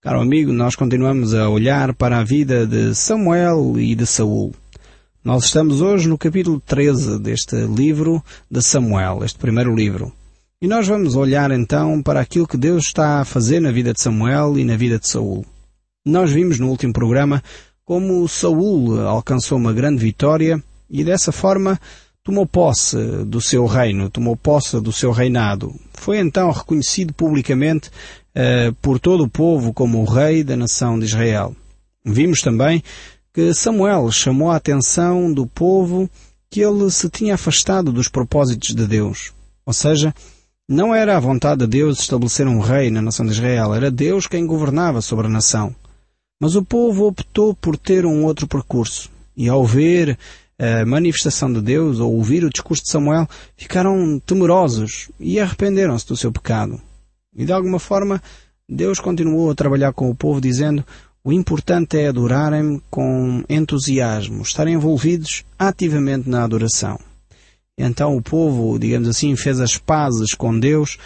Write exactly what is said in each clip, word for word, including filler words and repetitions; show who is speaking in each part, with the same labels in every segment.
Speaker 1: Caro amigo, nós continuamos a olhar para a vida de Samuel e de Saul. Nós estamos hoje no capítulo treze deste livro de Samuel, este primeiro livro. E nós vamos olhar então para aquilo que Deus está a fazer na vida de Samuel e na vida de Saul. Nós vimos no último programa como Saul alcançou uma grande vitória e dessa forma tomou posse do seu reino, tomou posse do seu reinado. Foi então reconhecido publicamente uh, por todo o povo como o rei da nação de Israel. Vimos também que Samuel chamou a atenção do povo que ele se tinha afastado dos propósitos de Deus. Ou seja, não era a vontade de Deus estabelecer um rei na nação de Israel, era Deus quem governava sobre a nação. Mas o povo optou por ter um outro percurso. E ao ver a manifestação de Deus, ou ouvir o discurso de Samuel, ficaram temerosos e arrependeram-se do seu pecado. E de alguma forma, Deus continuou a trabalhar com o povo, dizendo: o importante é adorarem-me com entusiasmo, estarem envolvidos ativamente na adoração. E então o povo, digamos assim, fez as pazes com Deus,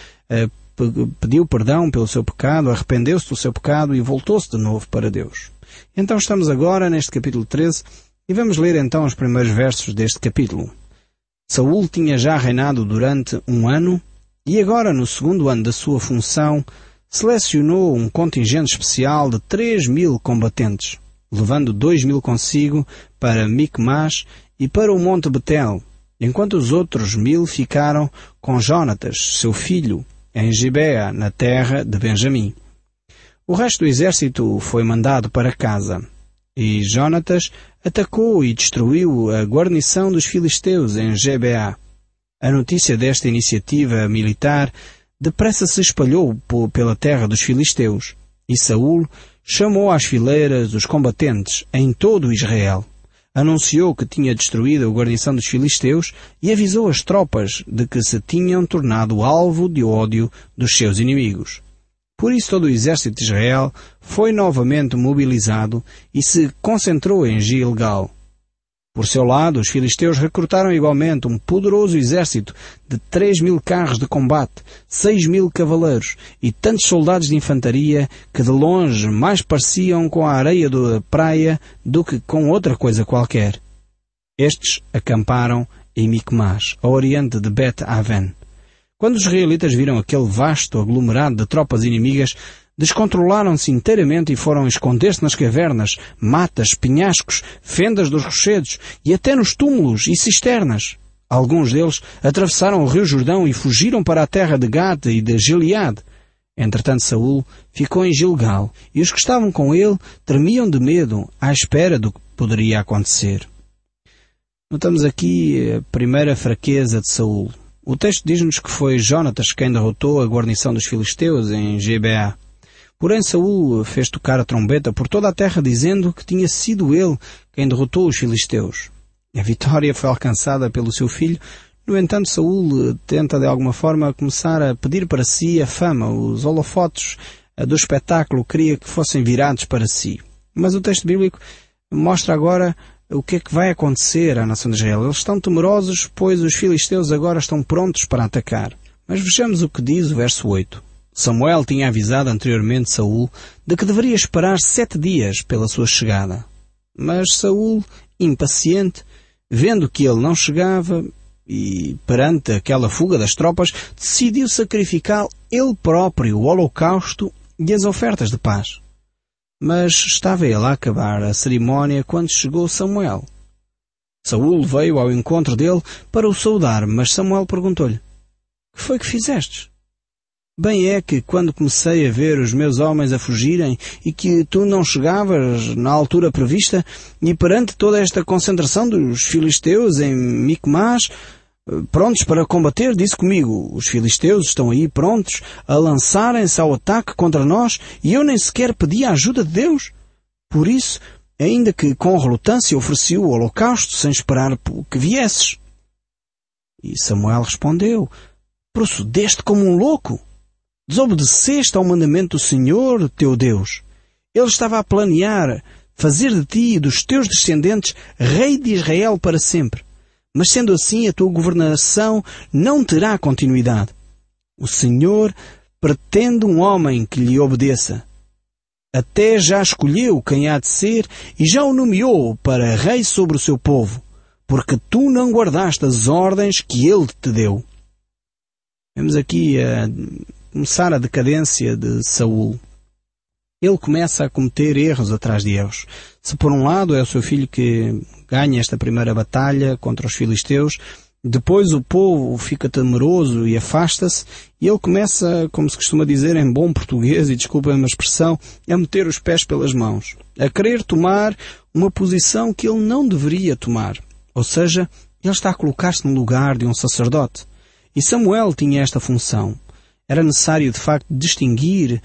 Speaker 1: pediu perdão pelo seu pecado, arrependeu-se do seu pecado e voltou-se de novo para Deus. Então estamos agora neste capítulo treze e vamos ler então os primeiros versos deste capítulo. Saul tinha já reinado durante um ano e agora, no segundo ano da sua função, selecionou um contingente especial de três mil combatentes, levando dois mil consigo para Micmas e para o Monte Betel, enquanto os outros mil ficaram com Jonatas, seu filho, em Gibeá, na terra de Benjamim. O resto do exército foi mandado para casa, e Jonatas atacou e destruiu a guarnição dos filisteus em Gibeá. A notícia desta iniciativa militar depressa se espalhou pela terra dos filisteus, e Saul chamou às fileiras os combatentes em todo o Israel. Anunciou que tinha destruído a guarnição dos filisteus e avisou as tropas de que se tinham tornado alvo de ódio dos seus inimigos. Por isso todo o exército de Israel foi novamente mobilizado e se concentrou em Gilgal. Por seu lado, os filisteus recrutaram igualmente um poderoso exército de três mil carros de combate, seis mil cavaleiros e tantos soldados de infantaria que de longe mais pareciam com a areia da praia do que com outra coisa qualquer. Estes acamparam em Micmas, a oriente de Bet-Aven. Quando os israelitas viram aquele vasto aglomerado de tropas inimigas, descontrolaram-se inteiramente e foram esconder-se nas cavernas, matas, penhascos, fendas dos rochedos e até nos túmulos e cisternas. Alguns deles atravessaram o rio Jordão e fugiram para a terra de Gad e de Gileade. Entretanto, Saul ficou em Gilgal e os que estavam com ele tremiam de medo à espera do que poderia acontecer. Notamos aqui a primeira fraqueza de Saul. O texto diz-nos que foi Jonatas quem derrotou a guarnição dos filisteus em Gibeá. Porém, Saul fez tocar a trombeta por toda a terra, dizendo que tinha sido ele quem derrotou os filisteus. A vitória foi alcançada pelo seu filho. No entanto, Saul tenta de alguma forma começar a pedir para si a fama. Os holofotes do espetáculo queria que fossem virados para si. Mas o texto bíblico mostra agora o que é que vai acontecer à nação de Israel. Eles estão temerosos, pois os filisteus agora estão prontos para atacar. Mas vejamos o que diz o verso oito. Samuel tinha avisado anteriormente Saul de que deveria esperar sete dias pela sua chegada. Mas Saul, impaciente, vendo que ele não chegava e perante aquela fuga das tropas, decidiu sacrificar ele próprio o holocausto e as ofertas de paz. Mas estava ele a acabar a cerimónia quando chegou Samuel. Saul veio ao encontro dele para o saudar, mas Samuel perguntou-lhe: que foi que fizestes? Bem é que, quando comecei a ver os meus homens a fugirem e que tu não chegavas na altura prevista, e perante toda esta concentração dos filisteus em Micmas, prontos para combater, disse comigo: os filisteus estão aí prontos a lançarem-se ao ataque contra nós e eu nem sequer pedi a ajuda de Deus. Por isso, ainda que com relutância ofereci o holocausto sem esperar que viesses. E Samuel respondeu: procedeste como um louco. Desobedeceste ao mandamento do Senhor, teu Deus. Ele estava a planear fazer de ti e dos teus descendentes rei de Israel para sempre. Mas sendo assim, a tua governação não terá continuidade. O Senhor pretende um homem que lhe obedeça. Até já escolheu quem há de ser e já o nomeou para rei sobre o seu povo, porque tu não guardaste as ordens que ele te deu. Vemos aqui a começar a decadência de Saul. Ele começa a cometer erros atrás de erros. Se por um lado é o seu filho que ganha esta primeira batalha contra os filisteus, depois o povo fica temeroso e afasta-se, e ele começa, como se costuma dizer em bom português, e desculpem-me a expressão, a meter os pés pelas mãos, a querer tomar uma posição que ele não deveria tomar. Ou seja, ele está a colocar-se no lugar de um sacerdote. E Samuel tinha esta função. Era necessário, de facto, distinguir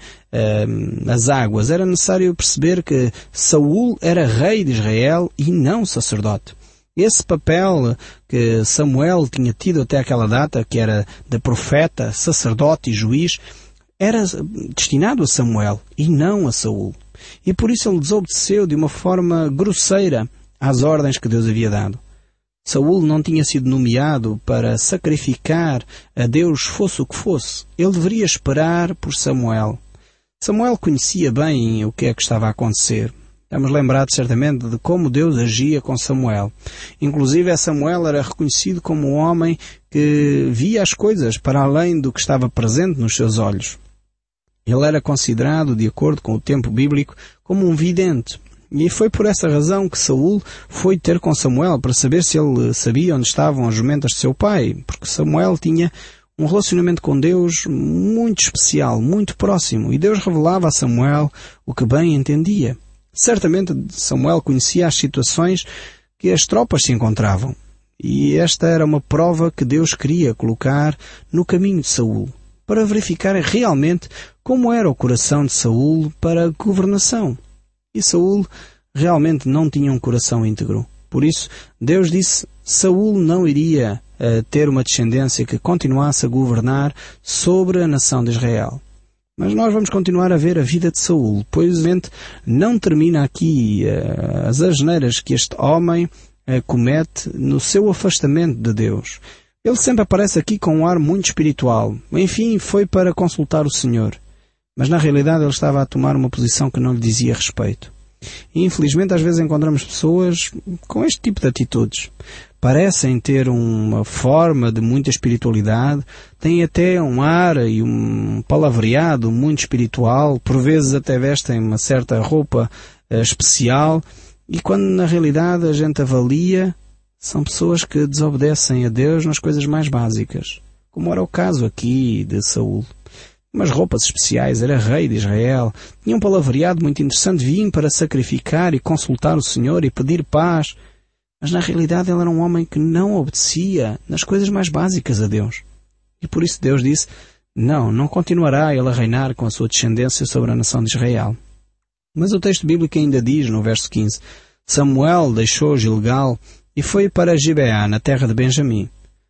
Speaker 1: uh, as águas. Era necessário perceber que Saul era rei de Israel e não sacerdote. Esse papel que Samuel tinha tido até aquela data, que era de profeta, sacerdote e juiz, era destinado a Samuel e não a Saul. E por isso ele desobedeceu de uma forma grosseira às ordens que Deus havia dado. Saul não tinha sido nomeado para sacrificar a Deus fosse o que fosse. Ele deveria esperar por Samuel. Samuel conhecia bem o que é que estava a acontecer. Estamos lembrados certamente de como Deus agia com Samuel. Inclusive, Samuel era reconhecido como um homem que via as coisas para além do que estava presente nos seus olhos. Ele era considerado, de acordo com o tempo bíblico, como um vidente. E foi por essa razão que Saul foi ter com Samuel para saber se ele sabia onde estavam as jumentas de seu pai, porque Samuel tinha um relacionamento com Deus muito especial, muito próximo, e Deus revelava a Samuel o que bem entendia. Certamente Samuel conhecia as situações que as tropas se encontravam, e esta era uma prova que Deus queria colocar no caminho de Saul, para verificar realmente como era o coração de Saul para a governação. E Saul realmente não tinha um coração íntegro. Por isso, Deus disse, Saul não iria uh, ter uma descendência que continuasse a governar sobre a nação de Israel. Mas nós vamos continuar a ver a vida de Saul, pois não termina aqui uh, as asneiras que este homem uh, comete no seu afastamento de Deus. Ele sempre aparece aqui com um ar muito espiritual. Enfim, foi para consultar o Senhor. Mas na realidade ele estava a tomar uma posição que não lhe dizia respeito. E infelizmente às vezes encontramos pessoas com este tipo de atitudes. Parecem ter uma forma de muita espiritualidade, têm até um ar e um palavreado muito espiritual, por vezes até vestem uma certa roupa uh, especial, e quando na realidade a gente avalia, são pessoas que desobedecem a Deus nas coisas mais básicas, como era o caso aqui de Saul. Umas roupas especiais, era rei de Israel, tinha um palavreado muito interessante, vinha para sacrificar e consultar o Senhor e pedir paz, mas na realidade ele era um homem que não obedecia nas coisas mais básicas a Deus. E por isso Deus disse, não, não continuará ele a reinar com a sua descendência sobre a nação de Israel. Mas o texto bíblico ainda diz, no verso quinze, Samuel deixou Gilgal e foi para Gibeá, na terra de Benjamim.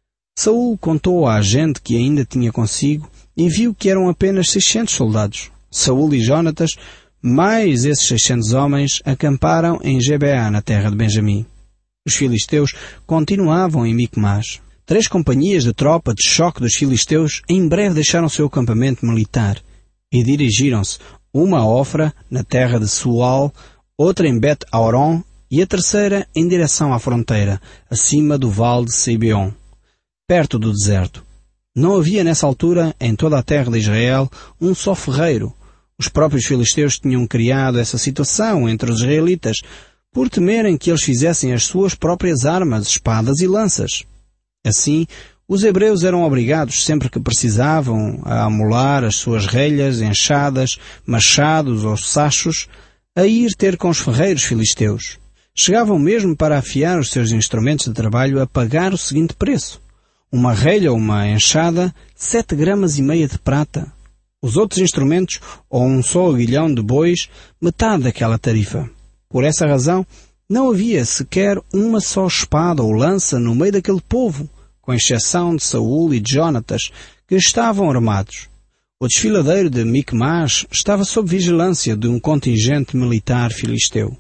Speaker 1: Saul contou à gente que ainda tinha consigo e viu que eram apenas seiscentos soldados. Saul e Jonatas, mais esses seiscentos homens, acamparam em Gibeá, na terra de Benjamim. Os filisteus continuavam em Micmas. Três companhias de tropa de choque dos filisteus em breve deixaram seu acampamento militar e dirigiram-se, uma a Ofra, na terra de Sual, outra em Bet-Auron e a terceira em direção à fronteira, acima do vale de Sibeon, perto do deserto. Não havia nessa altura, em toda a terra de Israel, um só ferreiro. Os próprios filisteus tinham criado essa situação entre os israelitas, por temerem que eles fizessem as suas próprias armas, espadas e lanças. Assim, os hebreus eram obrigados, sempre que precisavam, a amolar as suas relhas, enxadas, machados ou sachos, a ir ter com os ferreiros filisteus. Chegavam mesmo para afiar os seus instrumentos de trabalho a pagar o seguinte preço. Uma relha ou uma enxada, sete gramas e meia de prata. Os outros instrumentos, ou um só aguilhão de bois, metade daquela tarifa. Por essa razão, não havia sequer uma só espada ou lança no meio daquele povo, com exceção de Saul e de Jonatas, que estavam armados. O desfiladeiro de Micmas estava sob vigilância de um contingente militar filisteu.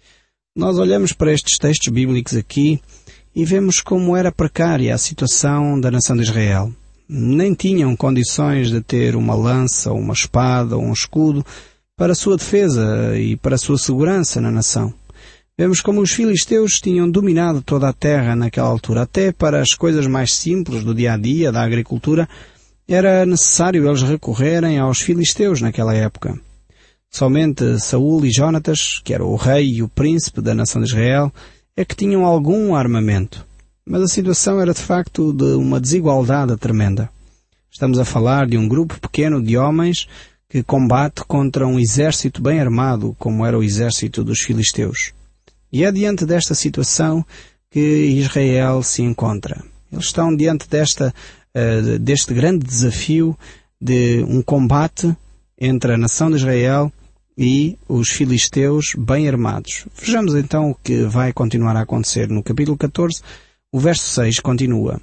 Speaker 1: Nós olhamos para estes textos bíblicos aqui e vemos como era precária a situação da nação de Israel. Nem tinham condições de ter uma lança, uma espada ou um escudo, para a sua defesa e para a sua segurança na nação. Vemos como os filisteus tinham dominado toda a terra naquela altura. Até para as coisas mais simples do dia-a-dia, da agricultura, era necessário eles recorrerem aos filisteus naquela época. Somente Saul e Jonatas, que era o rei e o príncipe da nação de Israel, é que tinham algum armamento. Mas a situação era de facto de uma desigualdade tremenda. Estamos a falar de um grupo pequeno de homens que combate contra um exército bem armado, como era o exército dos filisteus. E é diante desta situação que Israel se encontra. Eles estão diante desta, uh, deste grande desafio de um combate entre a nação de Israel e os filisteus bem armados. Vejamos então o que vai continuar a acontecer. No capítulo catorze, o verso seis continua.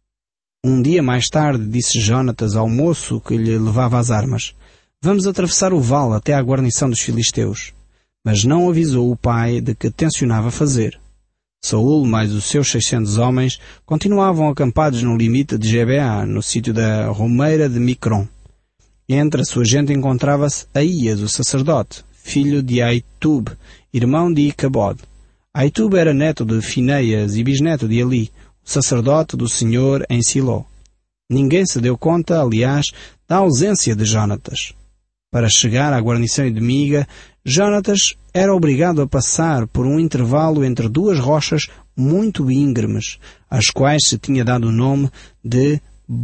Speaker 1: Um dia mais tarde disse Jonatas ao moço que lhe levava as armas: vamos atravessar o vale até à guarnição dos filisteus. Mas não avisou o pai de que tencionava fazer. Saul mais os seus seiscentos homens continuavam acampados no limite de Gebeá, no sítio da romeira de Micron. Entre a sua gente encontrava-se Aías, o sacerdote, filho de Aitub, irmão de Icabod. Aitub era neto de Fineias e bisneto de Eli, o sacerdote do Senhor em Siló. Ninguém se deu conta, aliás, da ausência de Jonatas. Para chegar à guarnição inimiga, Jonatas era obrigado a passar por um intervalo entre duas rochas muito íngremes, às quais se tinha dado o nome de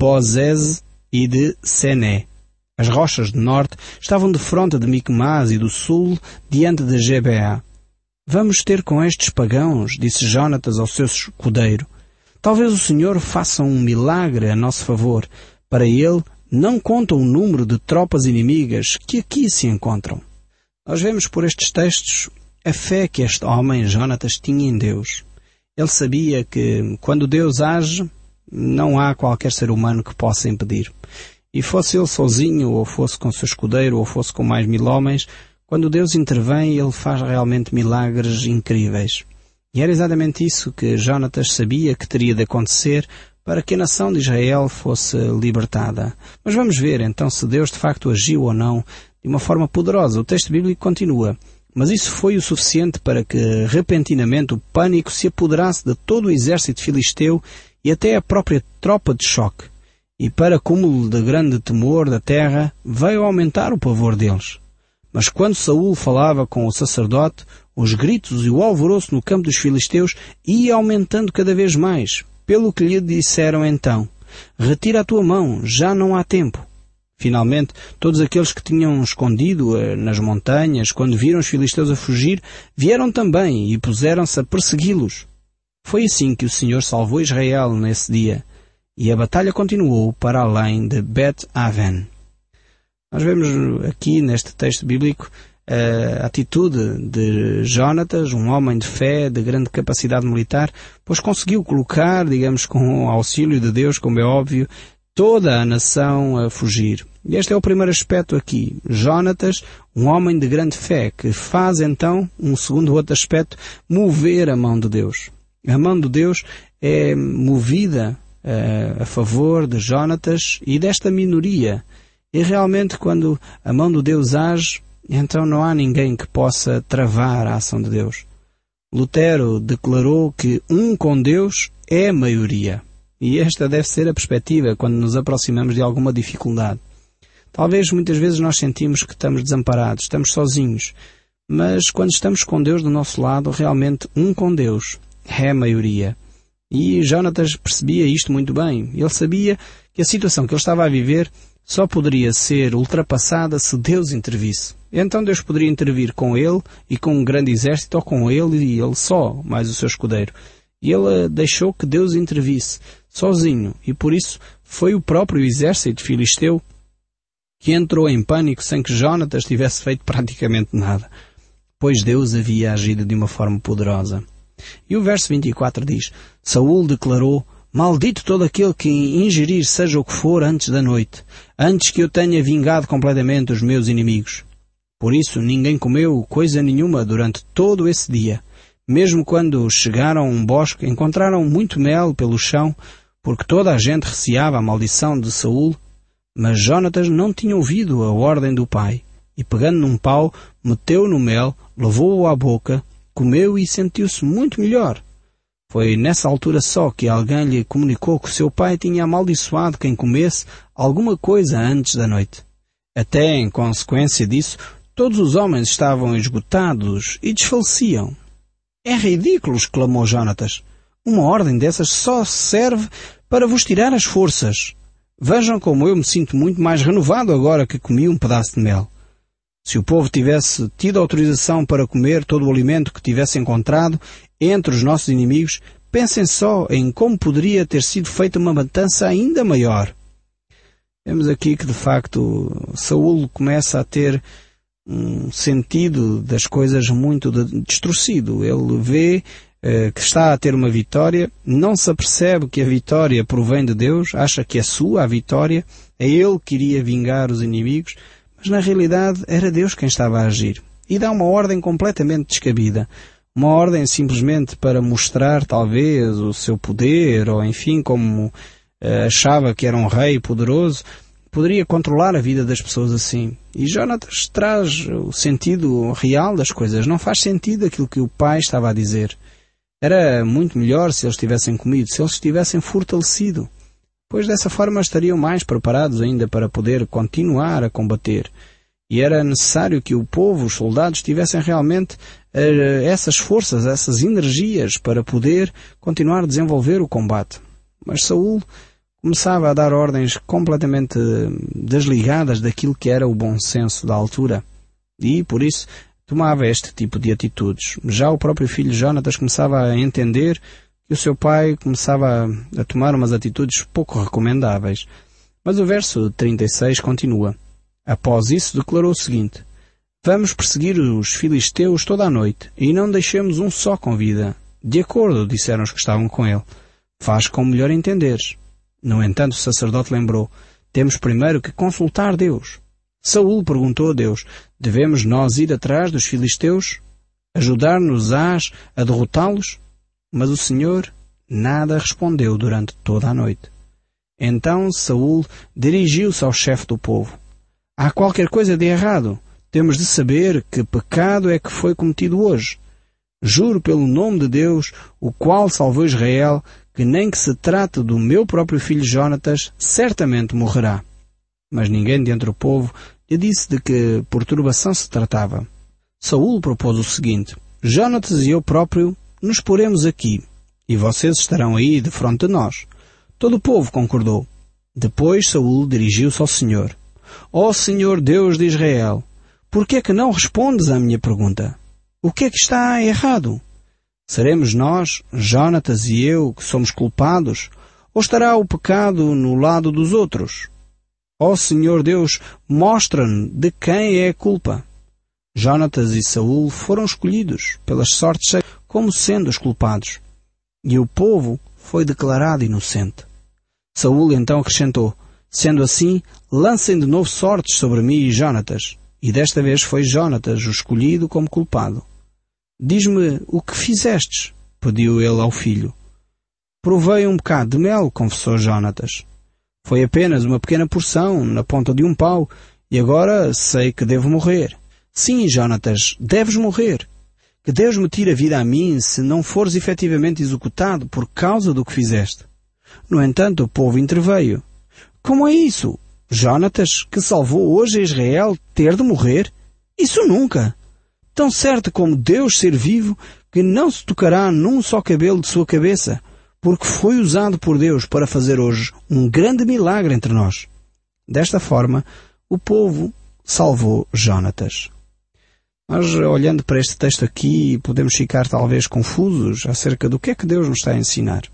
Speaker 1: Bozez e de Sené. As rochas do norte estavam de fronte de Micmás e do sul, diante de Gebeá. Vamos ter com estes pagãos, disse Jonatas ao seu escudeiro. Talvez o Senhor faça um milagre a nosso favor. Para ele, não conta o número de tropas inimigas que aqui se encontram. Nós vemos por estes textos a fé que este homem, Jonatas, tinha em Deus. Ele sabia que, quando Deus age, não há qualquer ser humano que possa impedir. E fosse ele sozinho, ou fosse com seu escudeiro, ou fosse com mais mil homens, quando Deus intervém, ele faz realmente milagres incríveis. E era exatamente isso que Jonatas sabia que teria de acontecer para que a nação de Israel fosse libertada. Mas vamos ver então se Deus de facto agiu ou não de uma forma poderosa. O texto bíblico continua. Mas isso foi o suficiente para que repentinamente o pânico se apoderasse de todo o exército filisteu e até a própria tropa de choque. E para cúmulo de grande temor da terra, veio aumentar o pavor deles. Mas quando Saul falava com o sacerdote, os gritos e o alvoroço no campo dos filisteus ia aumentando cada vez mais, pelo que lhe disseram então: retira a tua mão, já não há tempo. Finalmente, todos aqueles que tinham escondido nas montanhas, quando viram os filisteus a fugir, vieram também e puseram-se a persegui-los. Foi assim que o Senhor salvou Israel nesse dia, e a batalha continuou para além de Bet-Aven. Nós vemos aqui neste texto bíblico a atitude de Jonatas, um homem de fé, de grande capacidade militar, pois conseguiu colocar, digamos, com o auxílio de Deus, como é óbvio, toda a nação a fugir. E este é o primeiro aspecto aqui. Jonatas, um homem de grande fé, que faz então, um segundo outro aspecto, mover a mão de Deus. A mão de Deus é movida uh, a favor de Jonatas e desta minoria. E realmente quando a mão de Deus age, então não há ninguém que possa travar a ação de Deus. Lutero declarou que um com Deus é a maioria. E esta deve ser a perspectiva quando nos aproximamos de alguma dificuldade. Talvez muitas vezes nós sentimos que estamos desamparados, estamos sozinhos. Mas quando estamos com Deus do nosso lado, realmente um com Deus é a maioria. E Jonatas percebia isto muito bem. Ele sabia que a situação que ele estava a viver só poderia ser ultrapassada se Deus intervisse. Então Deus poderia intervir com ele e com um grande exército, ou com ele e ele só, mais o seu escudeiro. E ele deixou que Deus intervisse sozinho. E por isso foi o próprio exército filisteu que entrou em pânico sem que Jonatas tivesse feito praticamente nada. Pois Deus havia agido de uma forma poderosa. E o verso vinte e quatro diz: Saul declarou: maldito todo aquele que ingerir seja o que for antes da noite, antes que eu tenha vingado completamente os meus inimigos. Por isso ninguém comeu coisa nenhuma durante todo esse dia. Mesmo quando chegaram a um bosque, encontraram muito mel pelo chão, porque toda a gente receava a maldição de Saul. Mas Jonatas não tinha ouvido a ordem do pai. e pegando num pau, meteu no mel, levou-o à boca, comeu e sentiu-se muito melhor. Foi nessa altura só que alguém lhe comunicou que o seu pai tinha amaldiçoado quem comesse alguma coisa antes da noite. Até em consequência disso, todos os homens estavam esgotados e desfaleciam. É ridículo, exclamou Jonatas. Uma ordem dessas só serve para vos tirar as forças. Vejam como eu me sinto muito mais renovado agora que comi um pedaço de mel. Se o povo tivesse tido autorização para comer todo o alimento que tivesse encontrado entre os nossos inimigos, pensem só em como poderia ter sido feita uma matança ainda maior. Vemos aqui que, de facto, Saul começa a ter um sentido das coisas muito distorcido. Ele vê eh, que está a ter uma vitória, não se apercebe que a vitória provém de Deus, acha que é sua a vitória, é ele que iria vingar os inimigos, mas na realidade era Deus quem estava a agir. E dá uma ordem completamente descabida. Uma ordem simplesmente para mostrar, talvez, o seu poder, ou enfim, como uh, achava que era um rei poderoso, poderia controlar a vida das pessoas assim. E Jonatas traz o sentido real das coisas. Não faz sentido aquilo que o pai estava a dizer. Era muito melhor se eles tivessem comido, se eles tivessem fortalecido. Pois dessa forma estariam mais preparados ainda para poder continuar a combater. E era necessário que o povo, os soldados, tivessem realmente uh, essas forças, essas energias para poder continuar a desenvolver o combate. Mas Saul começava a dar ordens completamente desligadas daquilo que era o bom senso da altura. E, por isso, tomava este tipo de atitudes. Já o próprio filho Jonatas começava a entender que o seu pai começava a tomar umas atitudes pouco recomendáveis. Mas o verso trinta e seis continua. Após isso, declarou o seguinte: Vamos perseguir os filisteus toda a noite, e não deixemos um só com vida. De acordo, disseram os que estavam com ele. Faz como melhor entenderes. No entanto, o sacerdote lembrou: Temos primeiro que consultar Deus. Saul perguntou a Deus: Devemos nós ir atrás dos filisteus? Ajudar-nos-ás a derrotá-los? Mas o Senhor nada respondeu durante toda a noite. Então Saul dirigiu-se ao chefe do povo. Há qualquer coisa de errado. Temos de saber que pecado é que foi cometido hoje. Juro pelo nome de Deus, o qual salvou Israel, que nem que se trate do meu próprio filho Jonatas, certamente morrerá. Mas ninguém dentre o povo lhe disse de que perturbação se tratava. Saul propôs o seguinte: Jonatas e eu próprio nos poremos aqui, e vocês estarão aí de fronte de nós. Todo o povo concordou. Depois Saul dirigiu-se ao Senhor. Ó Senhor Deus de Israel, por que é que não respondes à minha pergunta? O que é que está errado? Seremos nós, Jonatas e eu, que somos culpados? Ou estará o pecado no lado dos outros? Ó Senhor Deus, mostra-nos de quem é a culpa. Jonatas e Saul foram escolhidos pelas sortes como sendo os culpados. E o povo foi declarado inocente. Saul então acrescentou: Sendo assim, lancem de novo sortes sobre mim e Jonatas. E desta vez foi Jonatas o escolhido como culpado. Diz-me o que fizestes, pediu ele ao filho. Provei um bocado de mel, confessou Jonatas. Foi apenas uma pequena porção, na ponta de um pau, e agora sei que devo morrer. Sim, Jonatas, deves morrer. Que Deus me tire a vida a mim se não fores efetivamente executado por causa do que fizeste. No entanto, o povo interveio. Como é isso? Jonatas, que salvou hoje a Israel, ter de morrer? Isso nunca! Tão certo como Deus ser vivo, que não se tocará num só cabelo de sua cabeça, porque foi usado por Deus para fazer hoje um grande milagre entre nós. Desta forma, o povo salvou Jonatas. Nós, olhando para este texto aqui, podemos ficar talvez confusos acerca do que é que Deus nos está a ensinar.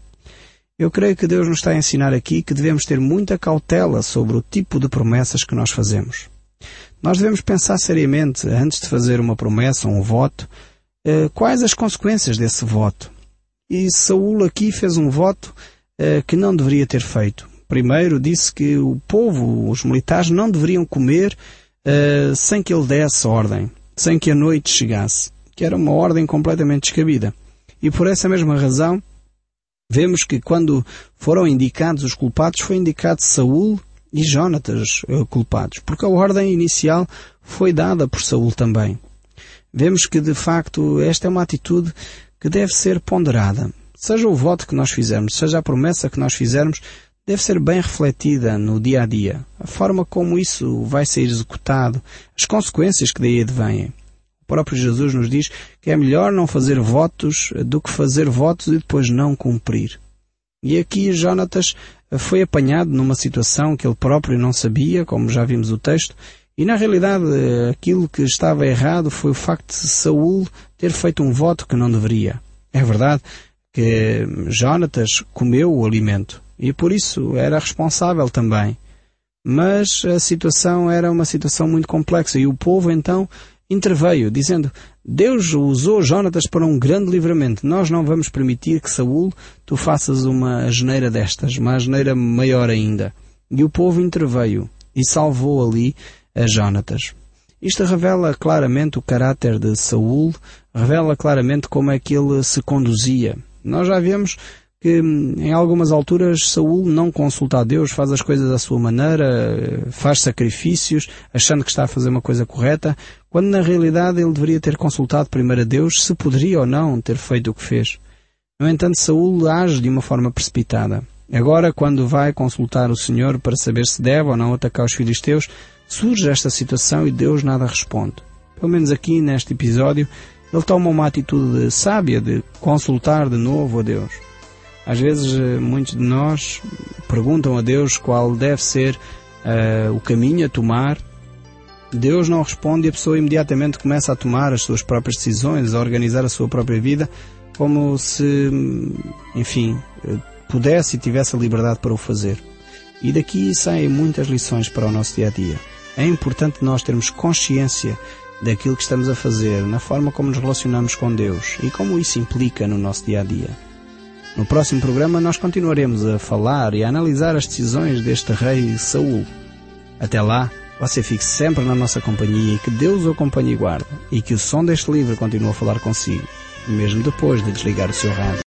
Speaker 1: Eu creio que Deus nos está a ensinar aqui que devemos ter muita cautela sobre o tipo de promessas que nós fazemos. Nós devemos pensar seriamente, antes de fazer uma promessa ou um voto, eh, quais as consequências desse voto. E Saul aqui fez um voto eh, que não deveria ter feito. Primeiro disse que o povo, os militares, não deveriam comer eh, sem que ele desse ordem, sem que a noite chegasse, que era uma ordem completamente descabida. E por essa mesma razão, vemos que quando foram indicados os culpados, foi indicado Saul e Jónatas culpados, porque a ordem inicial foi dada por Saul também. Vemos que, de facto, esta é uma atitude que deve ser ponderada. Seja o voto que nós fizermos, seja a promessa que nós fizermos, deve ser bem refletida no dia a dia. A forma como isso vai ser executado, as consequências que daí advêm. O próprio Jesus nos diz que é melhor não fazer votos do que fazer votos e depois não cumprir. E aqui Jónatas foi apanhado numa situação que ele próprio não sabia, como já vimos o texto, e na realidade aquilo que estava errado foi o facto de Saul ter feito um voto que não deveria. É verdade que Jónatas comeu o alimento e por isso era responsável também. Mas a situação era uma situação muito complexa e o povo então interveio, dizendo: Deus usou Jónatas para um grande livramento. Nós não vamos permitir que Saul tu faças uma asneira destas, uma asneira maior ainda. E o povo interveio e salvou ali a Jónatas. Isto revela claramente o caráter de Saul, revela claramente como é que ele se conduzia. Nós já vemos que em algumas alturas Saul não consulta a Deus, faz as coisas à sua maneira, faz sacrifícios, achando que está a fazer uma coisa correta, quando na realidade ele deveria ter consultado primeiro a Deus se poderia ou não ter feito o que fez. No entanto, Saul age de uma forma precipitada. Agora, quando vai consultar o Senhor para saber se deve ou não atacar os filisteus, surge esta situação e Deus nada responde. Pelo menos aqui neste episódio, ele toma uma atitude sábia de consultar de novo a Deus. Às vezes, muitos de nós perguntam a Deus qual deve ser uh, o caminho a tomar. Deus não responde e a pessoa imediatamente começa a tomar as suas próprias decisões, a organizar a sua própria vida, como se, enfim, pudesse e tivesse a liberdade para o fazer. E daqui saem muitas lições para o nosso dia-a-dia. É importante nós termos consciência daquilo que estamos a fazer, na forma como nos relacionamos com Deus e como isso implica no nosso dia-a-dia. No próximo programa nós continuaremos a falar e a analisar as decisões deste rei Saul. Até lá, você fique sempre na nossa companhia e que Deus o acompanhe e guarde, e que o som deste livro continue a falar consigo, mesmo depois de desligar o seu rádio.